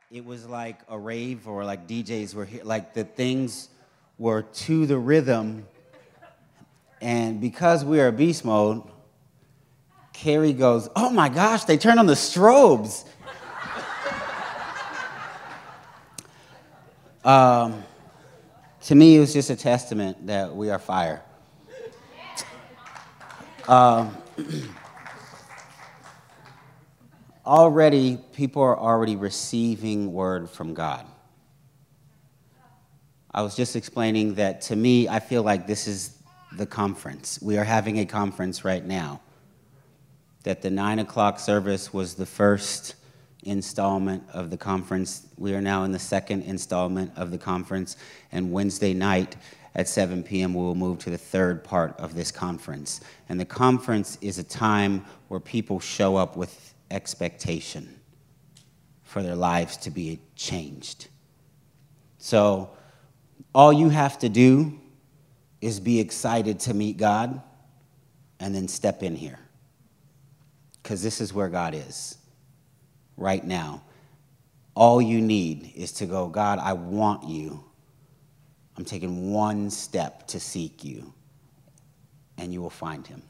it was like a rave, or like DJs were here, like the things were to the rhythm. And because we are beast mode, Carrie goes, "Oh my gosh, they turned on the strobes." To me, it was just a testament that we are fire. Already, people are already receiving word from God. I was just explaining that to me, I feel like this is the conference. We are having a conference right now. That the 9 o'clock service was the first installment of the conference. We are now in the second installment of the conference, and Wednesday night at 7 p.m. we will move to the third part of this conference. And the conference is a time where people show up with expectation for their lives to be changed. So all you have to do is be excited to meet God and then step in here, because this is where God is right now. All you need is to go, "God, I want you. I'm taking one step to seek you," and you will find him.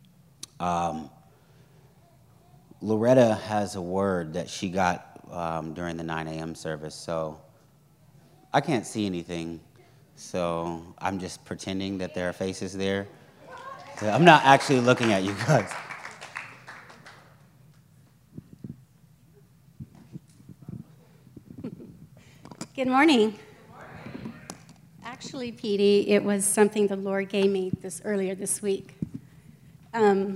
Loretta has a word that she got during the 9 a.m. service, so I can't see anything, so I'm just pretending that there are faces there. So I'm not actually looking at you guys. Good morning. Actually, Petey, it was something the Lord gave me earlier this week. I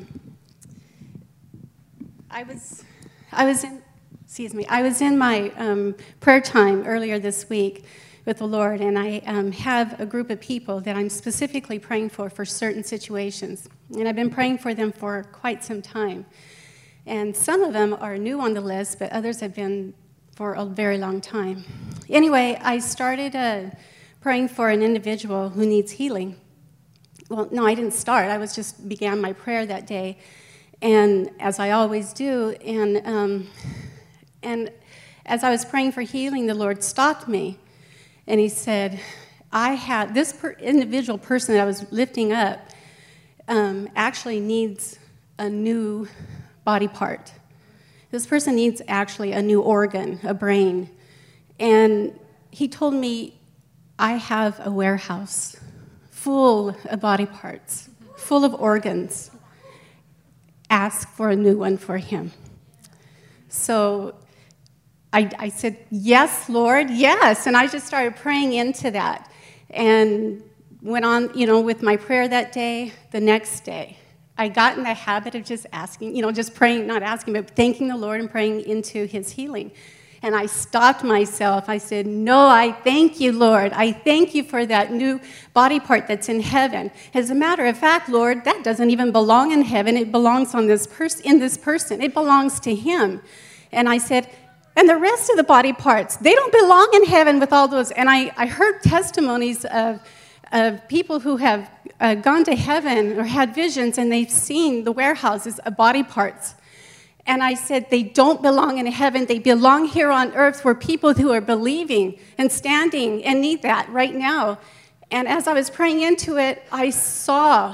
was in my prayer time earlier this week with the Lord, and I have a group of people that I'm specifically praying for certain situations, and I've been praying for them for quite some time. And some of them are new on the list, but others have been for a very long time. Anyway, I started praying for an individual who needs healing. Well, no, I didn't start. I began my prayer that day, and as I always do. And as I was praying for healing, the Lord stopped me, and He said, this individual person that I was lifting up actually needs a new body part. This person needs actually a new organ, a brain. And He told me, I have a warehouse full of body parts, full of organs. Ask for a new one for him. So I said, "Yes, Lord, yes." And I just started praying into that and went on, with my prayer that day. The next day, I got in the habit of just asking, just praying, not asking, but thanking the Lord and praying into His healing. And I stopped myself. I said, "No, I thank you, Lord. I thank you for that new body part that's in heaven. As a matter of fact, Lord, that doesn't even belong in heaven. It belongs in this person. It belongs to Him." And I said, "And the rest of the body parts, they don't belong in heaven with all those." And I heard testimonies of people who have gone to heaven or had visions, and they've seen the warehouses of body parts. And I said, they don't belong in heaven. They belong here on earth for people who are believing and standing and need that right now. And as I was praying into it, I saw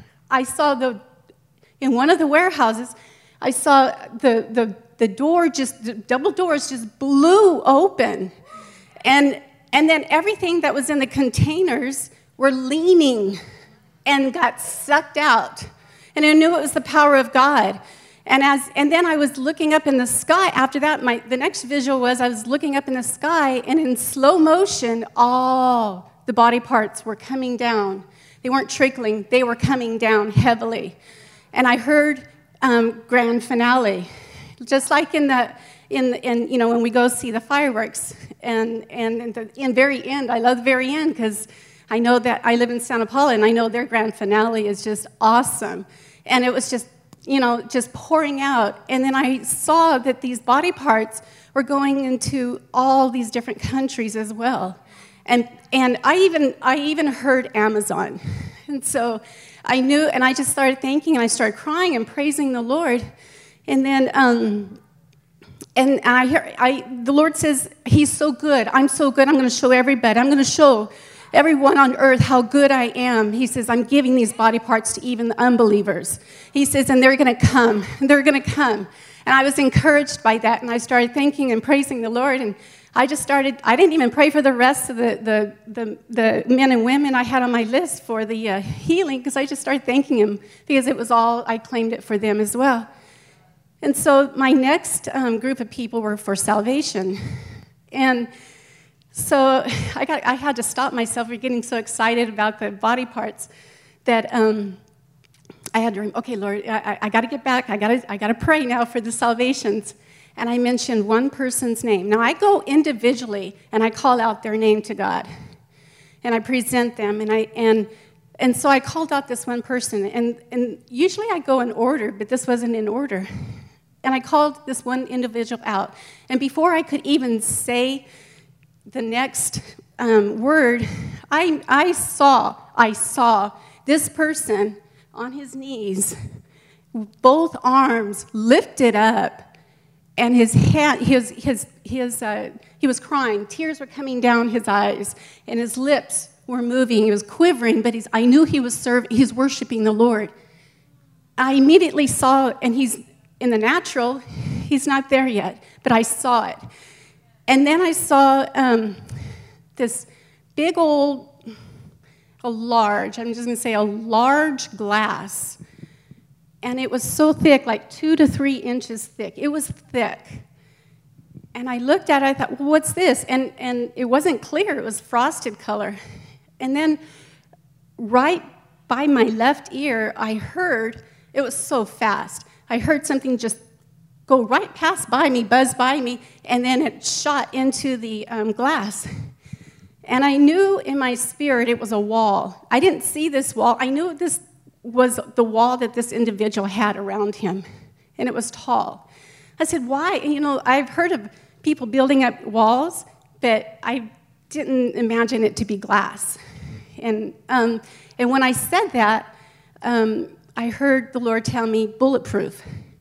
in one of the warehouses, I saw the door, the double doors just blew open. And then everything that was in the containers were leaning and got sucked out. And I knew it was the power of God. And then I was looking up in the sky. After that, the next visual was I was looking up in the sky, and in slow motion, all the body parts were coming down. They weren't trickling; they were coming down heavily. And I heard grand finale, just like when we go see the fireworks. And in very end, I love the very end because I know that I live in Santa Paula, and I know their grand finale is just awesome. And it was just pouring out. And then I saw that these body parts were going into all these different countries as well. And I even heard Amazon. And so I knew, and I just started thinking, and I started crying and praising the Lord. And then And the Lord says, he's so good. I'm so good. I'm going to show everybody. I'm going to show everyone on earth how good I am. He says, I'm giving these body parts to even the unbelievers. He says, and they're going to come. They're going to come. And I was encouraged by that, and I started thanking and praising the Lord, and I didn't even pray for the rest of the men and women I had on my list for the healing, because I just started thanking him, because it was all, I claimed it for them as well. And so my next group of people were for salvation. And so I had to stop myself from getting so excited about the body parts that I had to, okay, Lord, I got to get back. I got to pray now for the salvations. And I mentioned one person's name. Now, I go individually, and I call out their name to God. And I present them, and so I called out this one person. And usually I go in order, but this wasn't in order. And I called this one individual out. And before I could even say the next word, I saw this person on his knees, both arms lifted up, and his hand, he was crying. Tears were coming down his eyes, and his lips were moving. He was quivering, but I knew he was he's worshiping the Lord. I immediately saw, and he's in the natural, he's not there yet, but I saw it. And then I saw this big old, I'm just going to say a large glass. And it was so thick, like 2 to 3 inches thick. It was thick. And I looked at it, I thought, well, what's this? And it wasn't clear, it was frosted color. And then right by my left ear, I heard, it was so fast, I heard something just go right past by me, buzz by me, and then it shot into the glass. And I knew in my spirit it was a wall. I didn't see this wall. I knew this was the wall that this individual had around him, and it was tall. I said, why? And, I've heard of people building up walls, but I didn't imagine it to be glass. And when I said that, I heard the Lord tell me, bulletproof.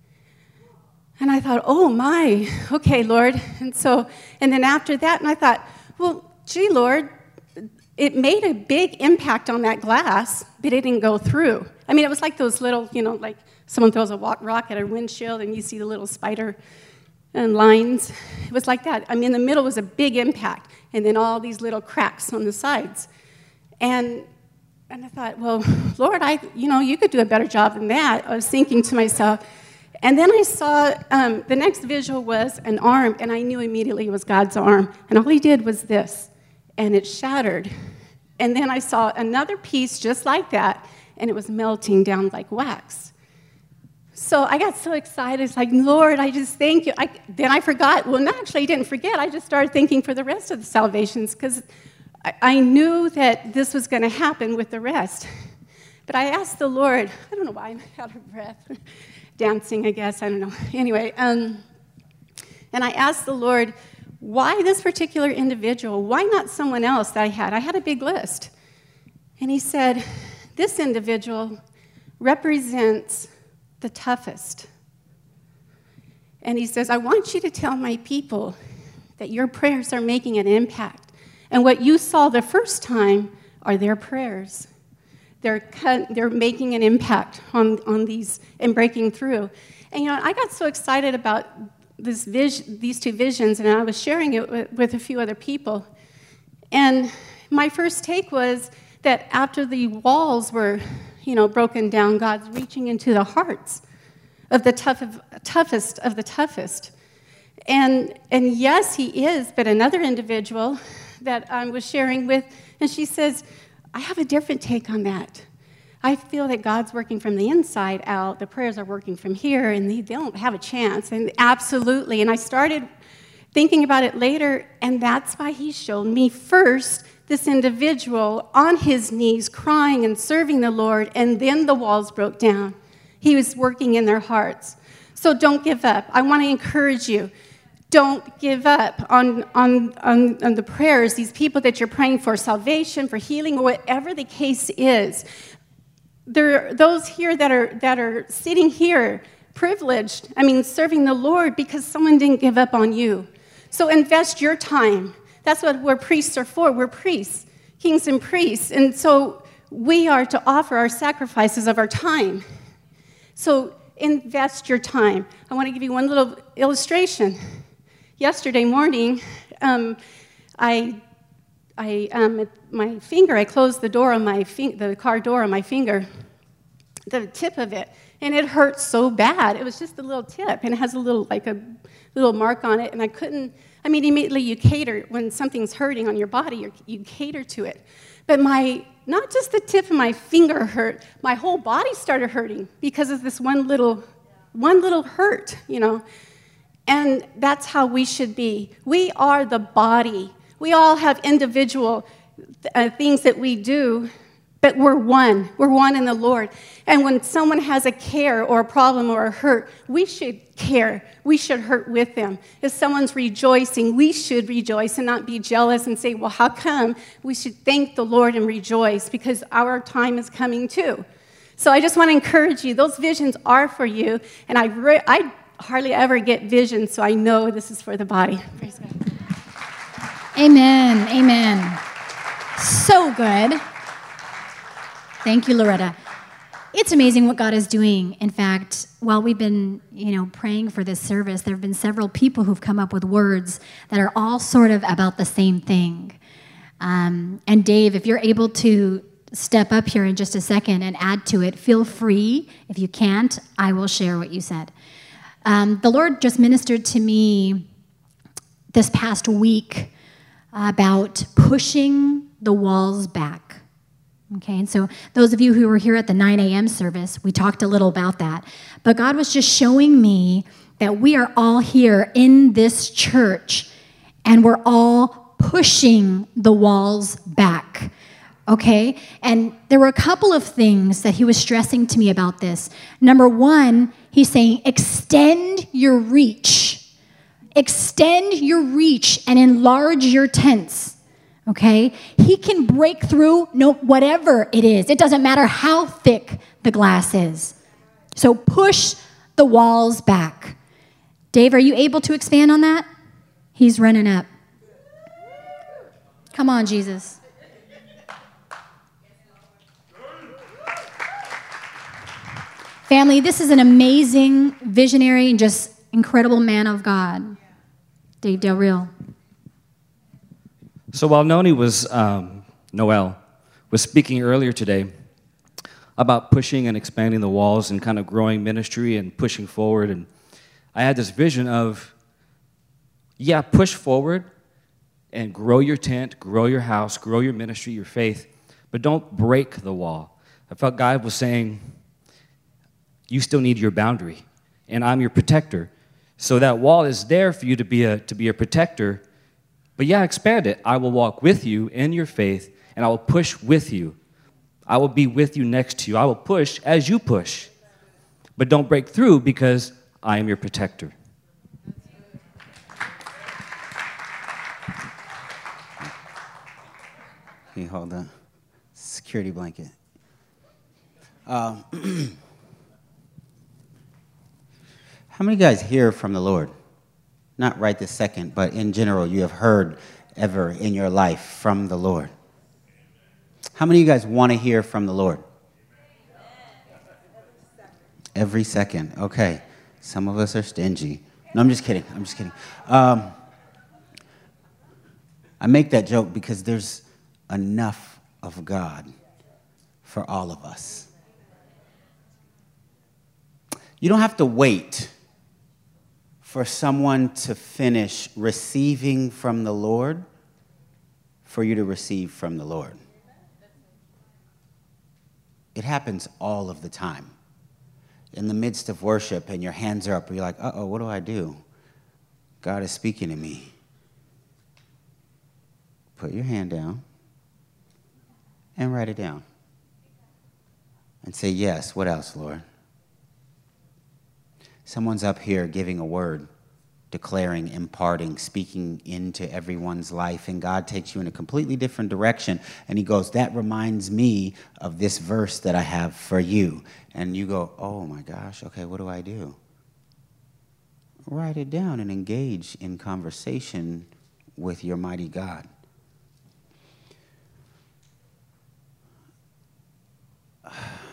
And I thought, oh my, okay, Lord. And then after that, and I thought, well, gee, Lord, it made a big impact on that glass, but it didn't go through. I mean, it was like those little, like someone throws a rock at a windshield and you see the little spider lines. It was like that. I mean, in the middle was a big impact, and then all these little cracks on the sides. And I thought, well, Lord, you could do a better job than that. I was thinking to myself. And then I saw the next visual was an arm, and I knew immediately it was God's arm. And all he did was this, and it shattered. And then I saw another piece just like that, and it was melting down like wax. So I got so excited. It's like, Lord, I just thank you. Then I forgot. Well, no, actually, I didn't forget. I just started thinking for the rest of the salvations, because I knew that this was going to happen with the rest. But I asked the Lord, I don't know why I'm out of breath, dancing, I guess, I don't know. Anyway, and I asked the Lord, why this particular individual? Why not someone else that I had? I had a big list. And he said, this individual represents the toughest. And he says, I want you to tell my people that your prayers are making an impact. And what you saw the first time are their prayers. They're making an impact on these and breaking through. And, I got so excited about these two visions, and I was sharing it with a few other people. And my first take was that after the walls were, broken down, God's reaching into the hearts of the toughest of the toughest. And yes, he is, but another individual that I was sharing with, and she says, I have a different take on that. I feel that God's working from the inside out. The prayers are working from here, and they don't have a chance. And absolutely. And I started thinking about it later, and that's why he showed me first this individual on his knees crying and serving the Lord, and then the walls broke down. He was working in their hearts. So don't give up. I want to encourage you. Don't give up on the prayers, these people that you're praying for salvation, for healing, or whatever the case is. There are those here that are sitting here privileged, serving the Lord because someone didn't give up on you. So invest your time. That's what we're priests are for. We're priests, kings and priests. And so we are to offer our sacrifices of our time. So invest your time. I want to give you one little illustration. Yesterday morning, my finger, I closed the door on the car door on my finger, the tip of it, and it hurt so bad. It was just a little tip, and it has a little mark on it, and I couldn't. Immediately you cater when something's hurting on your body, you cater to it. But not just the tip of my finger hurt, my whole body started hurting because of this one little hurt, And that's how we should be. We are the body. We all have individual things that we do, but we're one. We're one in the Lord. And when someone has a care or a problem or a hurt, we should care. We should hurt with them. If someone's rejoicing, we should rejoice and not be jealous and say, well, how come? We should thank the Lord and rejoice because our time is coming too. So I just want to encourage you. Those visions are for you. And I hardly ever get visions, so I know this is for the body. Praise God. Amen. Amen. So good. Thank you, Loretta. It's amazing what God is doing. In fact, while we've been, praying for this service, there have been several people who've come up with words that are all sort of about the same thing. And Dave, if you're able to step up here in just a second and add to it, feel free. If you can't, I will share what you said. The Lord just ministered to me this past week about pushing the walls back. Okay, and so those of you who were here at the 9 a.m. service, we talked a little about that. But God was just showing me that we are all here in this church, and we're all pushing the walls back. Okay, and there were a couple of things that he was stressing to me about this. Number one, he's saying, extend your reach. Extend your reach and enlarge your tents. Okay? He can break through whatever it is. It doesn't matter how thick the glass is. So push the walls back. Dave, are you able to expand on that? He's running up. Come on, Jesus. Family, this is an amazing, visionary, and just incredible man of God. Dave Del Real. So while Noel was speaking earlier today about pushing and expanding the walls and kind of growing ministry and pushing forward, and I had this vision of, push forward and grow your tent, grow your house, grow your ministry, your faith, but don't break the wall. I felt God was saying, you still need your boundary, and I'm your protector. So that wall is there for you to be a protector. But expand it. I will walk with you in your faith, and I will push with you. I will be with you next to you. I will push as you push. But don't break through because I am your protector. Can you hold the security blanket? How many guys hear from the Lord? Not right this second, but in general, you have heard ever in your life from the Lord. How many of you guys want to hear from the Lord? Every second. Okay. Some of us are stingy. No, I'm just kidding. I make that joke because there's enough of God for all of us. You don't have to wait for someone to finish receiving from the Lord for you to receive from the Lord. It happens all of the time. In the midst of worship and your hands are up, you're like, uh-oh, what do I do? God is speaking to me. Put your hand down and write it down. And say, yes, what else, Lord? Someone's up here giving a word, declaring, imparting, speaking into everyone's life, and God takes you in a completely different direction, and he goes, that reminds me of this verse that I have for you. And you go, oh my gosh, okay, what do I do? write it down and engage in conversation with your mighty God. I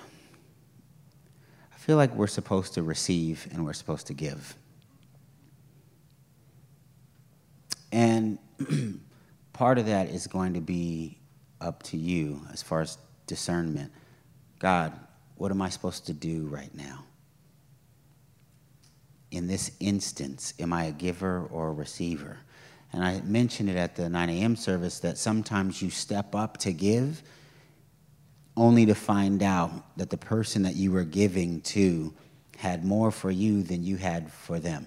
feel like we're supposed to receive and we're supposed to give. And part of that is going to be up to you as far as discernment. God, what am I supposed to do right now? In this instance, am I a giver or a receiver? And I mentioned it at the 9 a.m. service that sometimes you step up to give only to find out that the person that you were giving to had more for you than you had for them.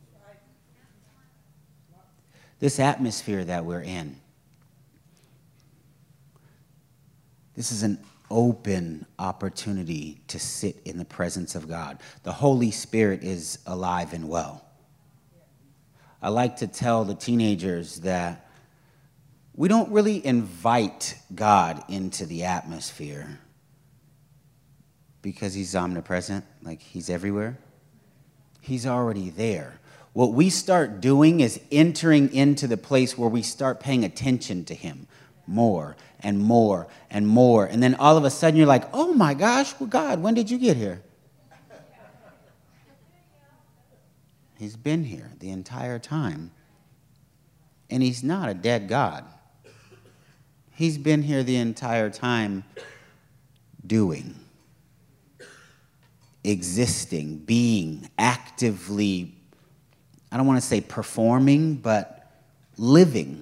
This atmosphere that we're in, this is an open opportunity to sit in the presence of God. The Holy Spirit is alive and well. I like to tell the teenagers that we don't really invite God into the atmosphere because he's omnipresent, like he's everywhere. He's already there. What we start doing is entering into the place where we start paying attention to him more and more and more. And then all of a sudden you're like, oh my gosh, well, God, when did you get here? He's been here the entire time. And he's not a dead God. He's been here the entire time doing, existing, being, actively, I don't want to say performing, but living.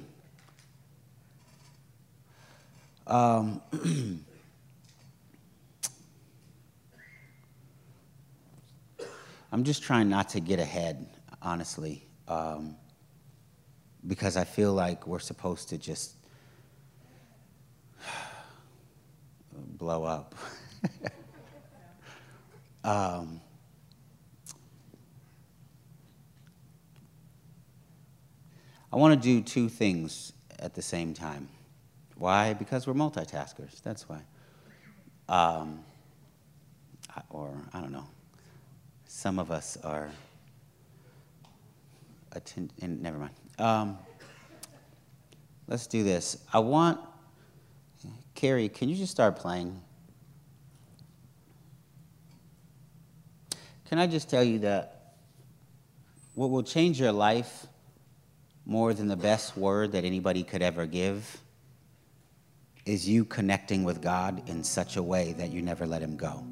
I'm just trying not to get ahead, honestly, because I feel like we're supposed to just blow up. I want to do two things at the same time. Why? Because we're multitaskers. That's why. Or, I don't know. Some of us are... never mind. Let's do this. I want... Carrie, can you just start playing? Can I just tell you that what will change your life more than the best word that anybody could ever give is you connecting with God in such a way that you never let him go.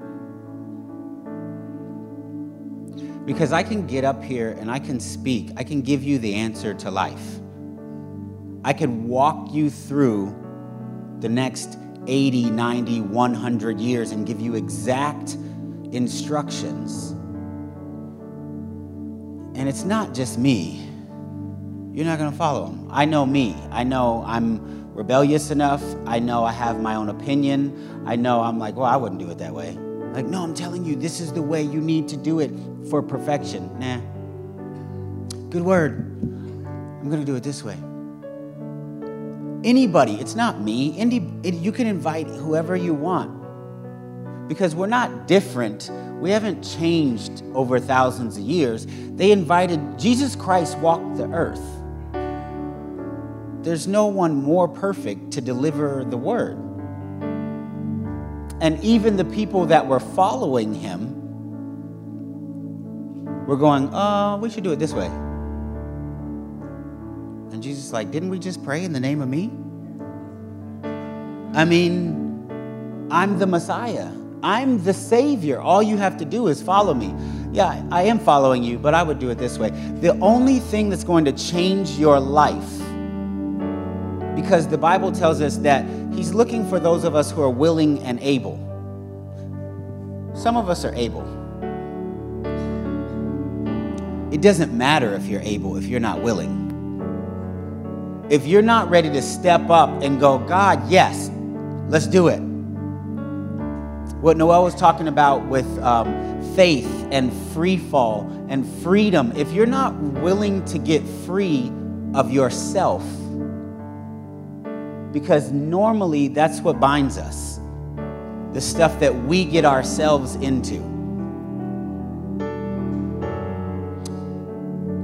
Because I can get up here and I can speak. I can give you the answer to life. I can walk you through the next 80, 90, 100 years and give you exact instructions. And it's not just me. You're not going to follow him. I know me. I know I'm rebellious enough. I know I have my own opinion. I know I'm like, well, I wouldn't do it that way. Like, no, I'm telling you, this is the way you need to do it for perfection. Nah. Good word. I'm going to do it this way. Anybody, it's not me. You can invite whoever you want. Because we're not different. We haven't changed over thousands of years. They invited, Jesus Christ walked the earth. There's no one more perfect to deliver the word. And even the people that were following him were going, we should do it this way. And Jesus is like, didn't we just pray in the name of me? I mean, I'm the Messiah. I'm the Savior. All you have to do is follow me. Yeah, I am following you, but I would do it this way. The only thing that's going to change your life, because the Bible tells us that he's looking for those of us who are willing and able. Some of us are able. It doesn't matter if you're able, if you're not willing. If you're not ready to step up and go, God, yes, let's do it. What Noel was talking about with faith and free fall and freedom, if you're not willing to get free of yourself, because normally that's what binds us, the stuff that we get ourselves into.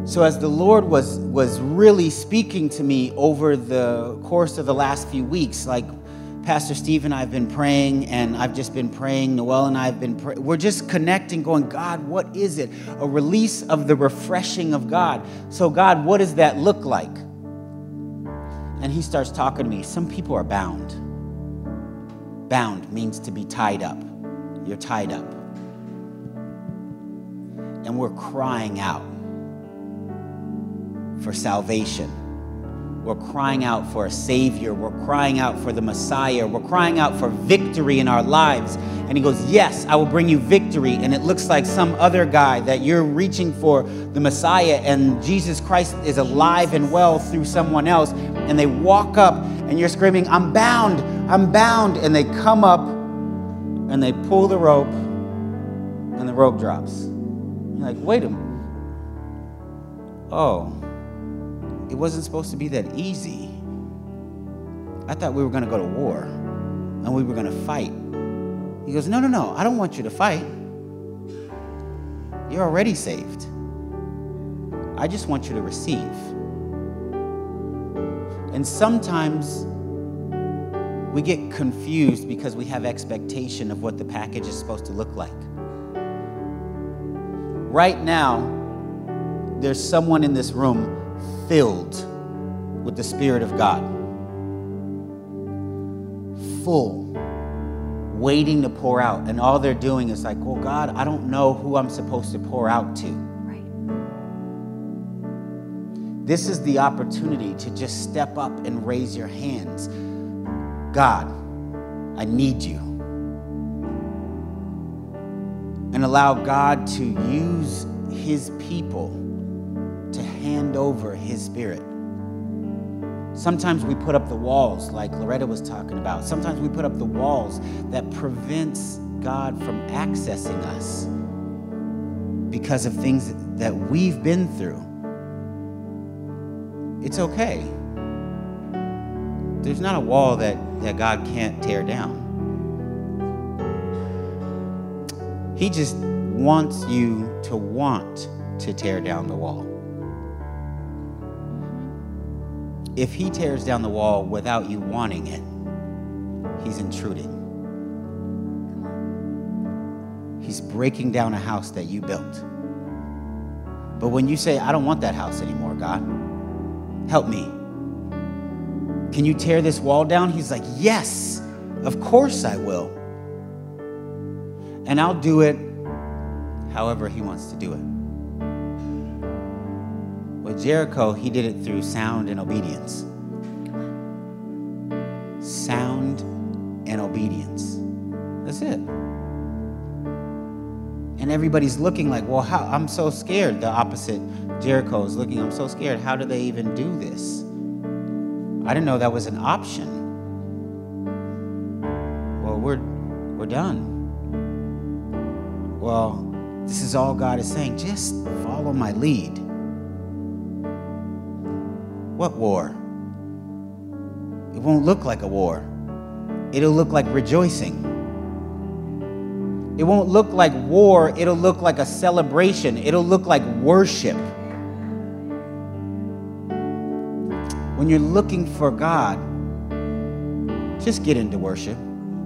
So as the Lord was really speaking to me over the course of the last few weeks, like Pastor Steve and I have been praying, and I've just been praying, Noel and I have been praying. We're just connecting, going, God, what is it? A release of the refreshing of God. So God, what does that look like? And he starts talking to me. Some people are bound. Bound means to be tied up. You're tied up. And we're crying out for salvation. We're crying out for a Savior. We're crying out for the Messiah. We're crying out for victory in our lives. And he goes, yes, I will bring you victory. And it looks like some other guy that you're reaching for the Messiah, and Jesus Christ is alive and well through someone else. And they walk up and you're screaming, I'm bound, I'm bound. And they come up and they pull the rope and the rope drops. You're like, wait a minute. Oh, it wasn't supposed to be that easy. I thought we were going to go to war and we were going to fight. He goes, no, I don't want you to fight. You're already saved. I just want you to receive. And sometimes we get confused because we have expectation of what the package is supposed to look like. Right now, there's someone in this room filled with the Spirit of God. Full, waiting to pour out. And all they're doing is like, well, God, I don't know who I'm supposed to pour out to. Right. This is the opportunity to just step up and raise your hands. God, I need you. And allow God to use his people to hand over his Spirit. Sometimes we put up the walls like Loretta was talking about. Sometimes we put up the walls that prevents God from accessing us because of things that we've been through. It's okay. There's not a wall that God can't tear down. He just wants you to want to tear down the wall. If he tears down the wall without you wanting it, he's intruding. He's breaking down a house that you built. But when you say, I don't want that house anymore, God, help me. Can you tear this wall down? He's like, yes, of course I will. And I'll do it however he wants to do it. With Jericho, he did it through sound and obedience. Sound and obedience. That's it. And everybody's looking like, well, how? I'm so scared. The opposite, Jericho is looking, I'm so scared. How do they even do this? I didn't know that was an option. Well, we're done. Well, this is all God is saying. Just follow my lead. What war? It won't look like a war. It'll look like rejoicing. It won't look like war. It'll look like a celebration. It'll look like worship. When you're looking for God, just get into worship.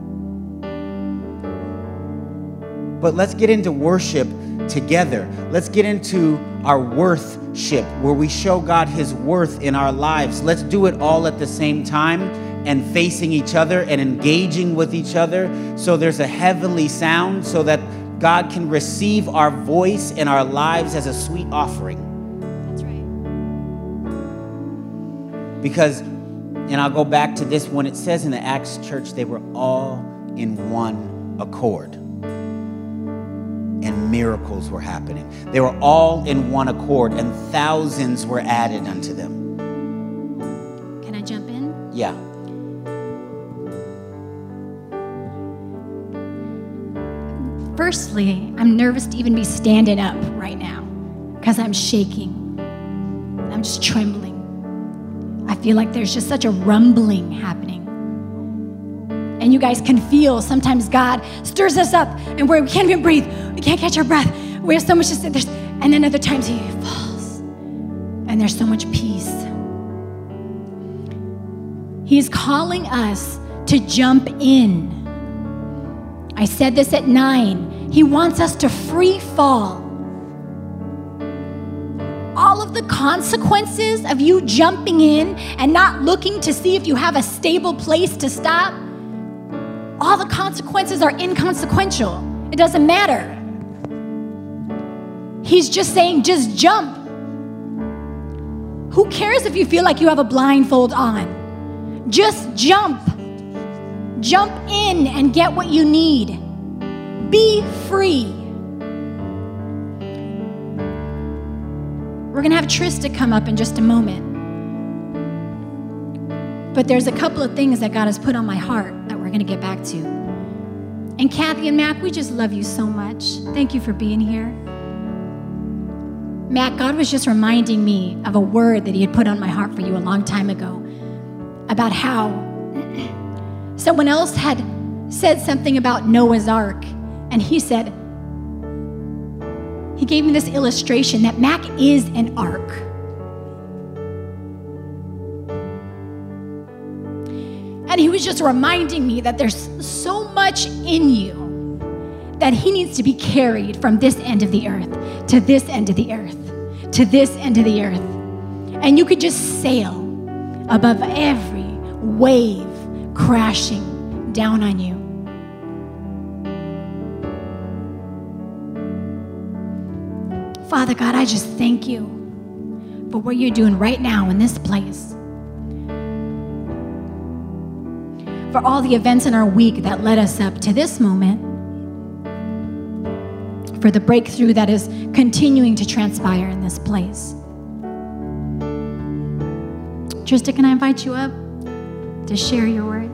But let's get into worship together. Let's get into our worthship, where we show God his worth in our lives. Let's do it all at the same time and facing each other and engaging with each other, so there's a heavenly sound, so that God can receive our voice and our lives as a sweet offering. That's right. Because, and I'll go back to this, when it says in the Acts church, they were all in one accord. And miracles were happening. They were all in one accord, and thousands were added unto them. Can I jump in? Yeah. Firstly, I'm nervous to even be standing up right now because I'm shaking. I'm just trembling. I feel like there's just such a rumbling happening. And you guys can feel sometimes God stirs us up and we can't even breathe. We can't catch our breath. We have so much to say. And then other times he falls. and there's so much peace. He's calling us to jump in. I said this at 9. He wants us to free fall. All of the consequences of you jumping in and not looking to see if you have a stable place to stop, all the consequences are inconsequential. It doesn't matter. He's just saying, just jump. Who cares if you feel like you have a blindfold on? Just jump. Jump in and get what you need. Be free. We're going to have Trista come up in just a moment. But there's a couple of things that God has put on my heart that we're going to get back to. And Kathy and Mac, we just love you so much. Thank you for being here. Mac, God was just reminding me of a word that he had put on my heart for you a long time ago about how someone else had said something about Noah's Ark. And he said, he gave me this illustration that Mac is an ark. And he was just reminding me that there's so much in you that he needs to be carried from this end of the earth to this end of the earth to this end of the earth. And you could just sail above every wave crashing down on you. Father God, I just thank you for what you're doing right now in this place. For all the events in our week that led us up to this moment. For the breakthrough that is continuing to transpire in this place. Trista, can I invite you up to share your word?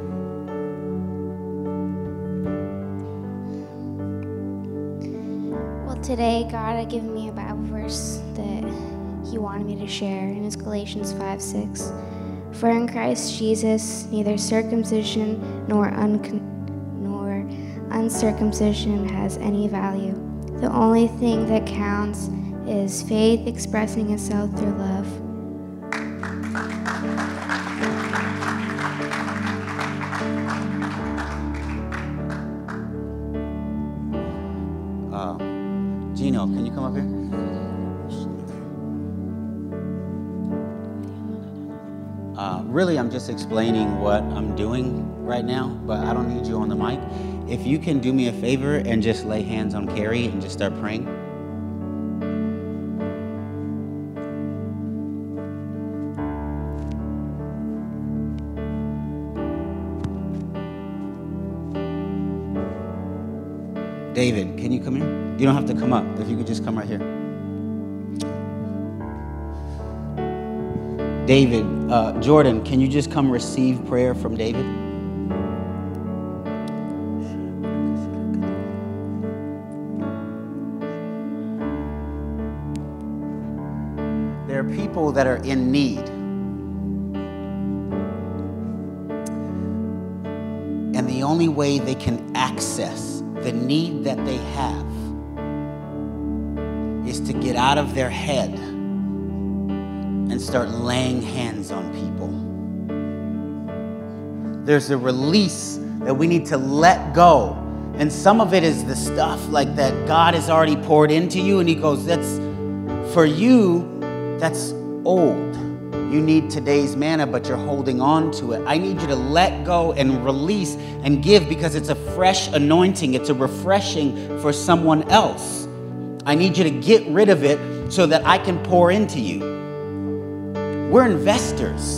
Well, today God had given me a Bible verse that he wanted me to share, and it's Galatians 5:6. For in Christ Jesus, neither circumcision nor uncircumcision has any value. The only thing that counts is faith expressing itself through love. Gino, can you come up here? Really, I'm just explaining what I'm doing right now, but I don't need you on the mic. If you can do me a favor and just lay hands on Carrie and just start praying. David, can you come here? You don't have to come up. If you could just come right here. David, Jordan, can you just come receive prayer from David? There are people that are in need. And the only way they can access the need that they have is to get out of their head and start laying hands on people. There's a release that we need to let go. And some of it is the stuff like that God has already poured into you, and he goes, that's for you, that's old. You need today's manna, but you're holding on to it. I need you to let go and release and give, because it's a fresh anointing. It's a refreshing for someone else. I need you to get rid of it so that I can pour into you. We're investors.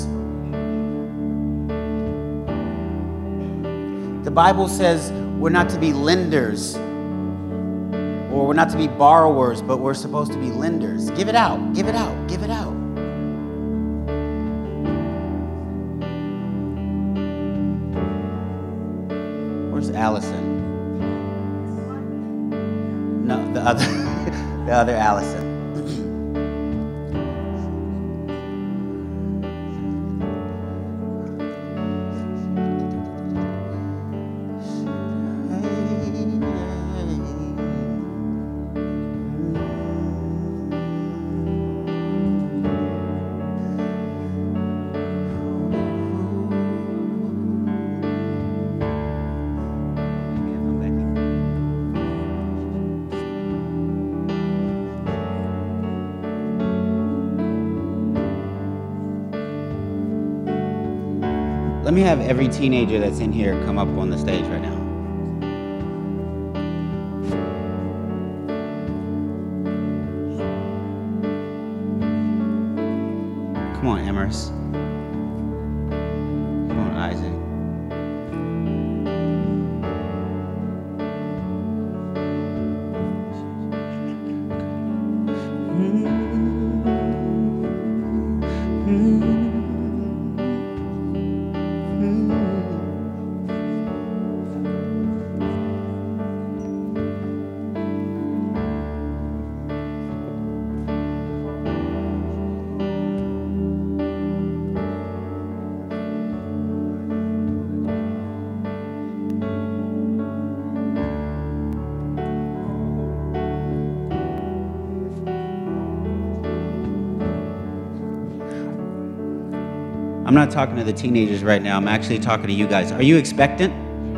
The Bible says we're not to be lenders, or we're not to be borrowers, but we're supposed to be lenders. Give it out, give it out, give it out. Where's Allison? No, the other Allison. Let me have every teenager that's in here come up on the stage right now. Come on, Emers. Come on, Isaac. I'm not talking to the teenagers right now. I'm actually talking to you guys. Are you expectant?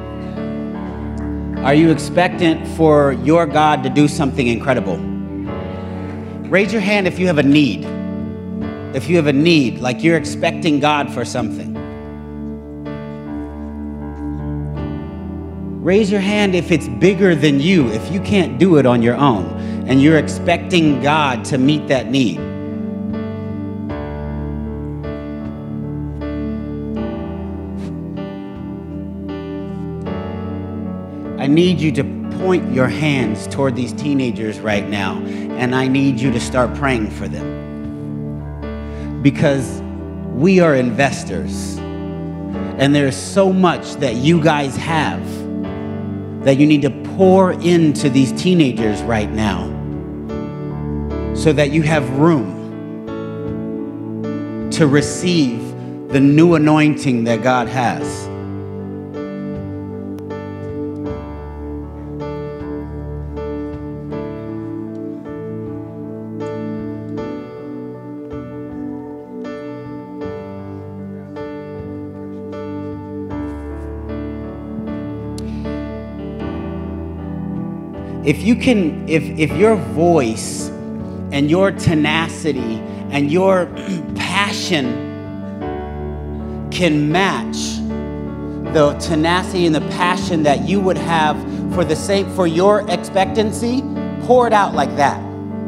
Are you expectant for your God to do something incredible? Raise your hand if you have a need. If you have a need, like you're expecting God for something. Raise your hand if it's bigger than you, if you can't do it on your own, and you're expecting God to meet that need. I need you to point your hands toward these teenagers right now, and I need you to start praying for them. Because we are investors, and there's so much that you guys have that you need to pour into these teenagers right now so that you have room to receive the new anointing that God has. If you can, if your voice and your tenacity and your passion can match the tenacity and the passion that you would have for the same, for your expectancy, pour it out like that.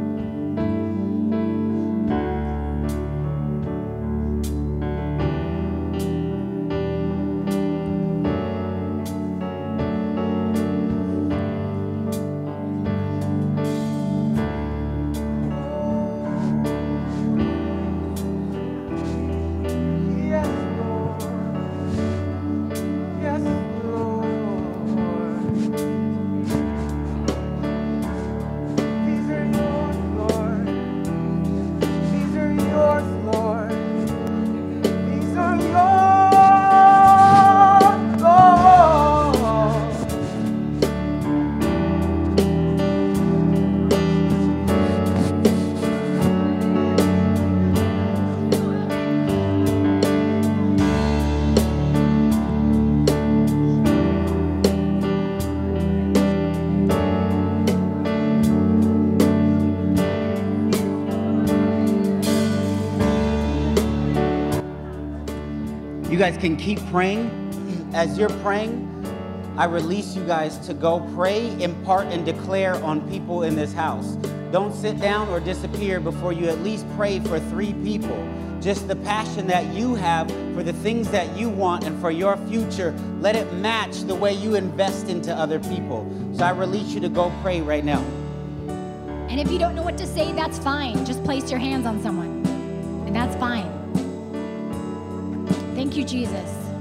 You guys can keep praying. As you're praying, I release you guys to go pray, impart, and declare on people in this house. Don't sit down or disappear before you at least pray for 3 people. Just the passion that you have for the things that you want and for your future, let it match the way you invest into other people. So I release you to go pray right now. And if you don't know what to say, that's fine. Just place your hands on someone, and that's fine. Thank you, Jesus.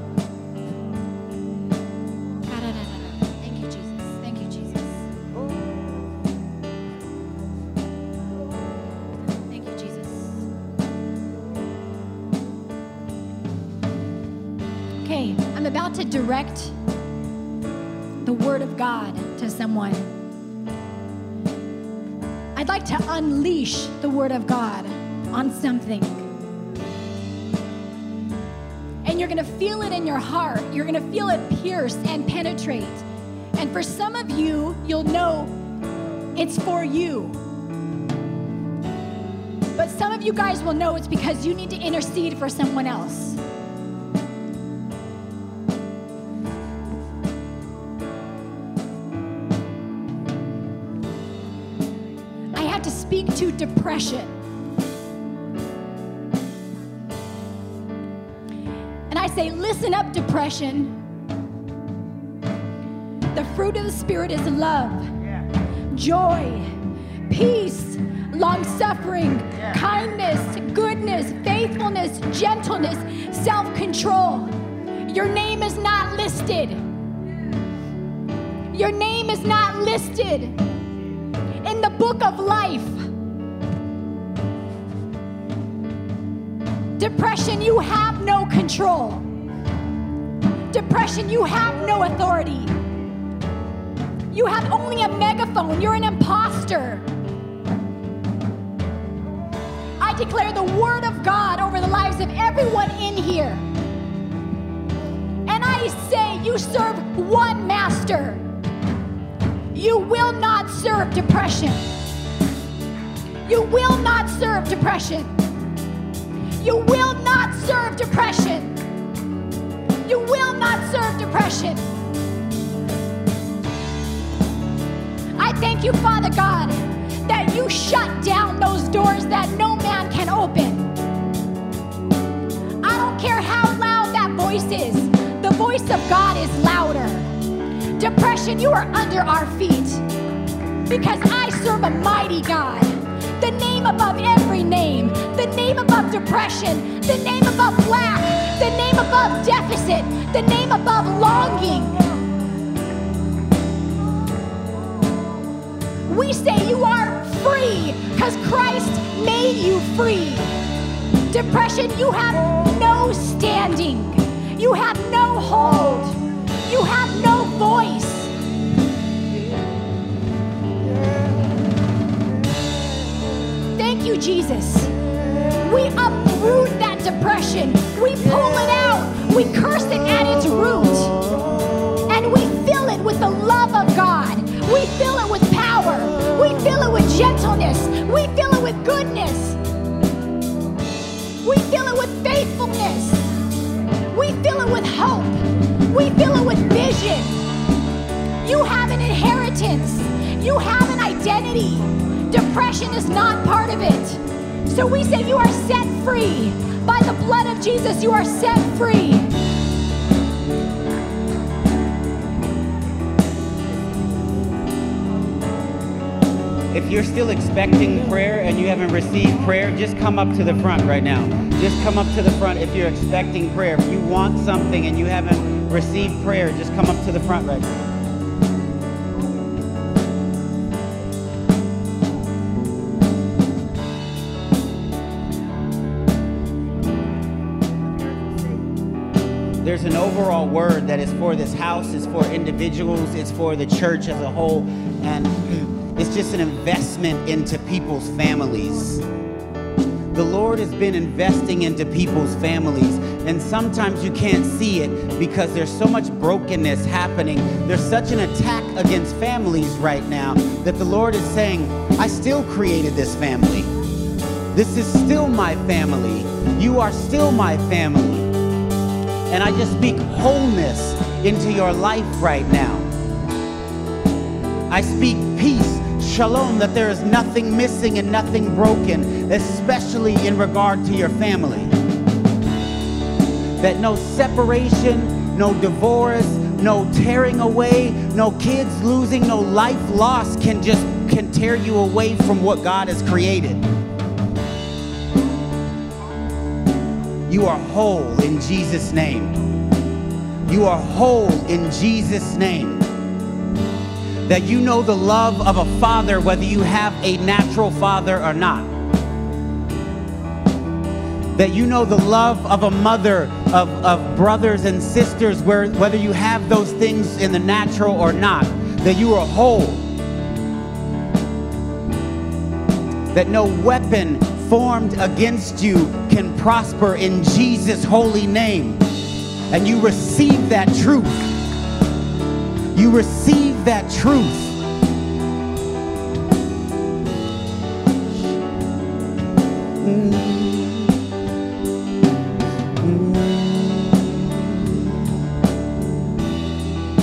Thank you, Jesus. Thank you, Jesus. Thank you, Jesus. Okay, I'm about to direct the Word of God to someone. I'd like to unleash the Word of God on something. And you're going to feel it in your heart. You're going to feel it pierce and penetrate. And for some of you, you'll know it's for you. But some of you guys will know it's because you need to intercede for someone else. to depression. And I say, listen up, depression. The fruit of the Spirit is love, joy, peace, long-suffering, kindness, goodness, faithfulness, gentleness, self-control. Your name is not listed. Your name is not listed in the book of life. Depression, you have no control. Depression, you have no authority. You have only a megaphone. You're an imposter. I declare the word of God over the lives of everyone in here. And I say, you serve one master. You will not serve depression. You will not serve depression. You will not serve depression. You will not serve depression. I thank you, Father God, that you shut down those doors that no man can open. I don't care how loud that voice is. The voice of God is louder. Depression, you are under our feet because I serve a mighty God. The name above every name, the name above depression, the name above lack, the name above deficit, the name above longing. We say you are free because Christ made you free. Depression, you have no standing. You have no hold. You have no voice. Thank you, Jesus. We uproot that depression. We pull it out. We curse it at its root. And we fill it with the love of God. We fill it with power. We fill it with gentleness. We fill it with goodness. We fill it with faithfulness. We fill it with hope. We fill it with vision. You have an inheritance. You have an identity. Depression is not part of it. So we say you are set free. By the blood of Jesus, you are set free. If you're still expecting prayer and you haven't received prayer, just come up to the front right now. Just come up to the front if you're expecting prayer. If you want something and you haven't received prayer, just come up to the front right now. There's an overall word that is for this house, it's for individuals, it's for the church as a whole, and it's just an investment into people's families. The Lord has been investing into people's families, and sometimes you can't see it because there's so much brokenness happening. There's such an attack against families right now that the Lord is saying, I still created this family. This is still my family. You are still my family. And I just speak wholeness into your life right now. I speak peace, shalom, that there is nothing missing and nothing broken, especially in regard to your family. That no separation, no divorce, no tearing away, no kids losing, no life loss can tear you away from what God has created. You are whole in Jesus' name. You are whole in Jesus' name. That you know the love of a father, whether you have a natural father or not. That you know the love of a mother, of brothers and sisters, whether you have those things in the natural or not. That you are whole. That no weapon formed against you can prosper in Jesus' holy name. And you receive that truth. You receive that truth.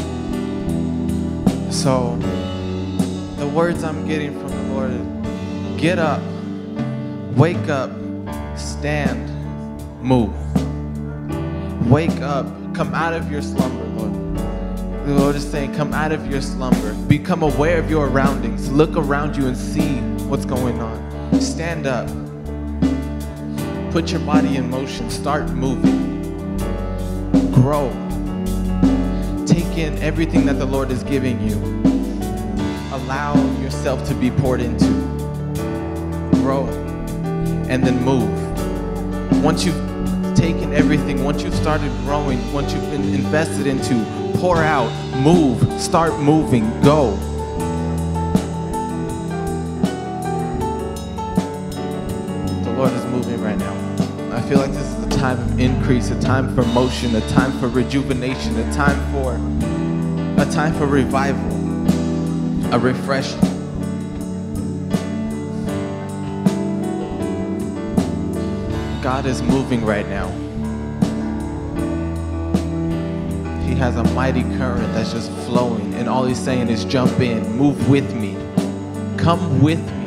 So the words I'm getting from the Lord Get up, wake up, stand, move. Wake up, come out of your slumber, Lord. The Lord is saying, come out of your slumber. Become aware of your surroundings. Look around you and see what's going on. Stand up. Put your body in motion. Start moving. Grow. Take in everything that the Lord is giving you. Allow yourself to be poured into. Grow. And then move. Once you've taken everything, once you've started growing, once you've been invested into, pour out, move, start moving, go. The Lord is moving right now. I feel like this is a time of increase, a time for motion, a time for rejuvenation, a time for revival, a refreshing. God is moving right now. He has a mighty current that's just flowing, and all he's saying is jump in, move with me, come with me.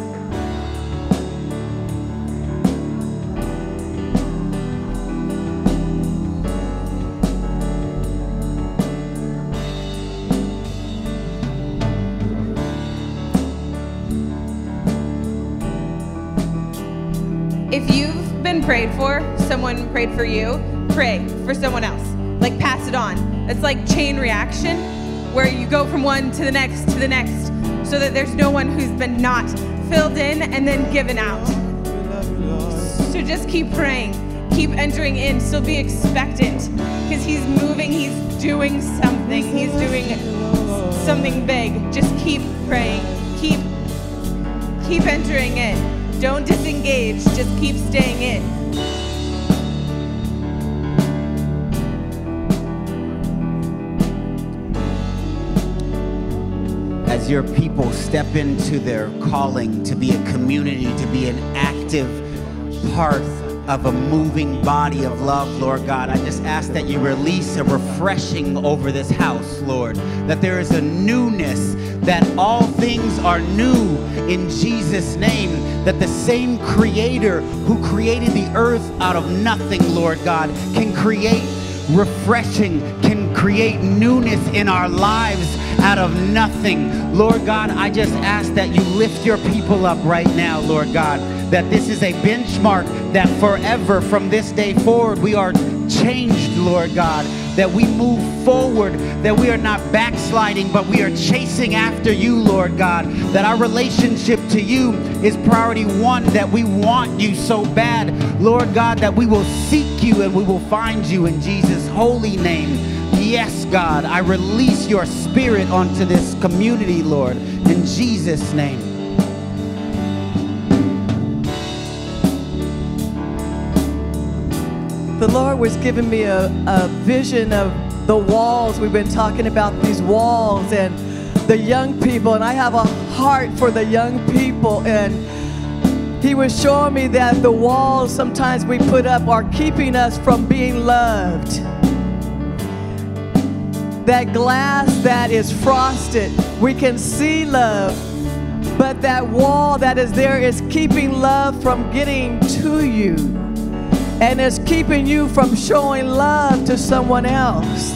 If you've been prayed for, someone prayed for you, pray for someone else. Like pass it on. It's like chain reaction where you go from one to the next so that there's no one who's been not filled in and then given out. So just keep praying, keep entering in, still be expectant because he's moving, he's doing something, he's doing something big. Just keep praying, keep entering in. Don't disengage, just keep staying in. As your people step into their calling to be a community, to be an active part of a moving body of love, Lord God, I just ask that you release a refreshing over this house, Lord, that there is a newness, that all things are new in Jesus' name, that the same creator who created the earth out of nothing, Lord God, can create refreshing, can create newness in our lives out of nothing. Lord God, I just ask that you lift your people up right now, Lord God, that this is a benchmark that forever from this day forward we are changed, Lord God, that we move forward, that we are not backsliding, but we are chasing after you, Lord God, that our relationship to you is priority one, that we want you so bad, Lord God, that we will seek you and we will find you in Jesus' holy name. Yes, God, I release your spirit onto this community, Lord, in Jesus' name. The Lord was giving me a vision of the walls. We've been talking about these walls and the young people, and I have a heart for the young people. And he was showing me that the walls sometimes we put up are keeping us from being loved. That glass that is frosted, we can see love, but that wall that is there is keeping love from getting to you. And it's keeping you from showing love to someone else.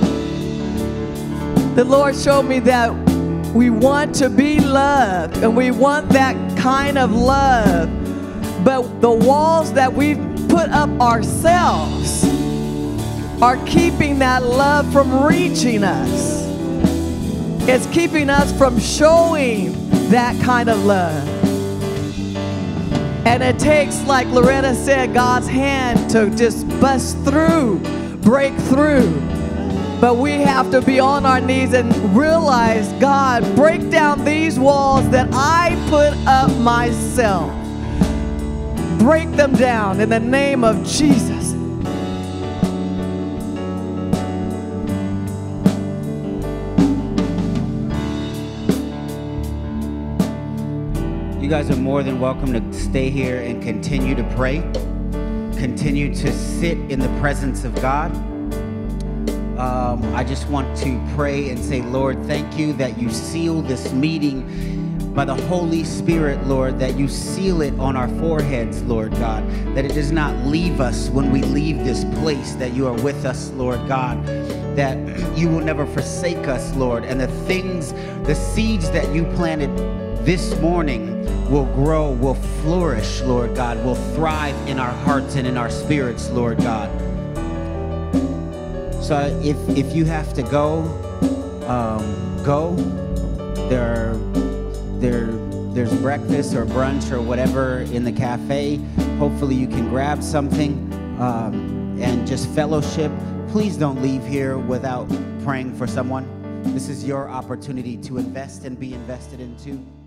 The Lord showed me that we want to be loved, and we want that kind of love. But the walls that we've put up ourselves are keeping that love from reaching us. It's keeping us from showing that kind of love. And it takes, like Loretta said, God's hand to just bust through, break through. But we have to be on our knees and realize, God, break down these walls that I put up myself. Break them down in the name of Jesus. You guys are more than welcome to stay here and continue to pray. Continue to sit in the presence of God. I just want to pray and say, Lord, thank you that you seal this meeting by the Holy Spirit, Lord, that you seal it on our foreheads, Lord God, that it does not leave us when we leave this place, that you are with us, Lord God, that you will never forsake us, Lord, and the seeds that you planted this morning will grow, will flourish, Lord God, will thrive in our hearts and in our spirits, Lord God. So if you have to go, go. There's breakfast or brunch or whatever in the cafe. Hopefully you can grab something and just fellowship. Please don't leave here without praying for someone. This is your opportunity to invest and be invested into.